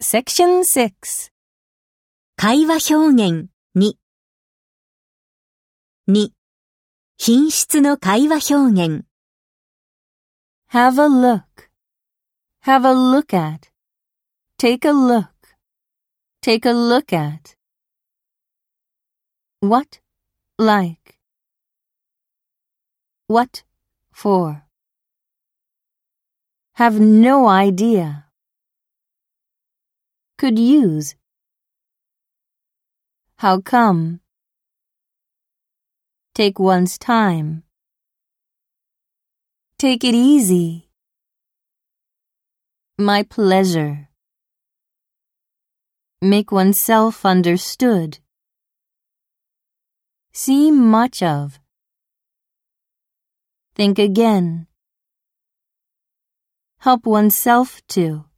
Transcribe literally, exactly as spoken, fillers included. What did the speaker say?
Section six. 会話表現に。に、品質の会話表現。 Have a look. Have a look at. Take a look. Take a look at. What, like. What, for. Have no idea. Could use. How come? Take one's time. Take it easy. My pleasure. Make oneself understood. See much of. Think again. Help oneself to.